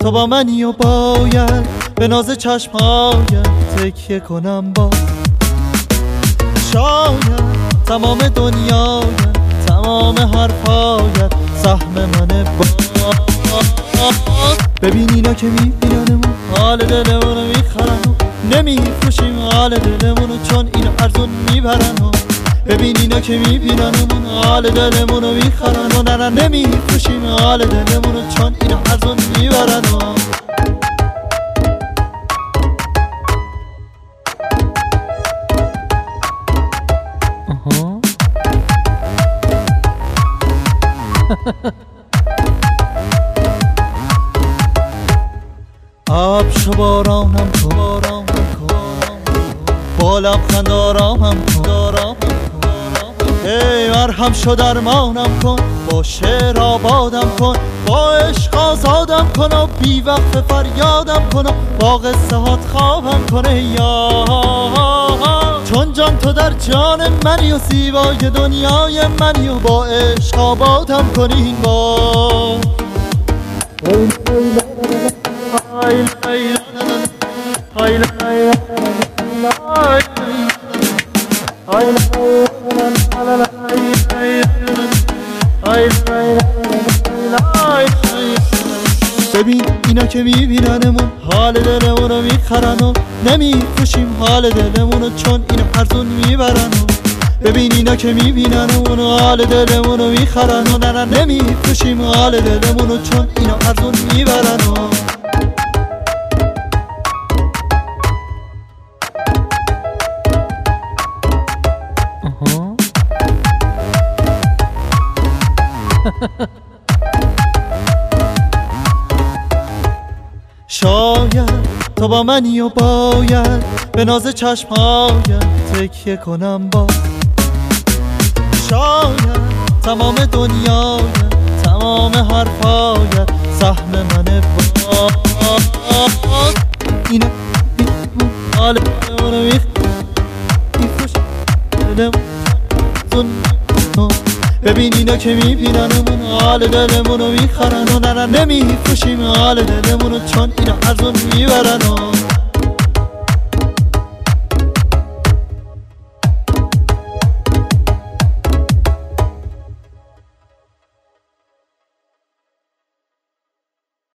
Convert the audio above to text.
تو با منی و باید به ناز چشمهایت تکیه کنم با شاید تمام دنیایت تمام حرفایت سهم منه با ببین اینا که میبیننمون حال دلمونو میخرن و نمیفروشیم حال دلمونو چون اینا ارزون میبرن و ببین اینا که میبیننمون حال دلمونو میخرن و نه نمیفروشیم حال دلمونو چون اینا ارزون میبرن و آبشو بارانم کن با لبخند آرامم کن ای مرهم شو درمانم کن با شعر آبادم کن با عشق آزادم کن و بی وقت فریادم کن و با قصه هات خوابم کنه یا چون جان تو در جان منی و زیبای دنیای منی و با عشق آبادم کنین با ببین اینا که میبیننمون حال دلمونو میخرن و نمیفروشیم حال دلمونو چون اینا ارزون میبرن و ببین اینا که میبیننمون حال دلمونو میخرن و نه نمیفروشیم حال دلمونو چون اینا ارزون میبرن و شاید تو با منی و باید به ناز چشمهایت تکیه کنم با شاید تمام دنیایت تمام حرفایت سهم منه با اینه حال دلمونو میفروش دلمون ببین اینا که میبیننمون حال دلمونو میخرن و نه نمیفروشیم حال دلمونو چون اینا ارزون میبرن و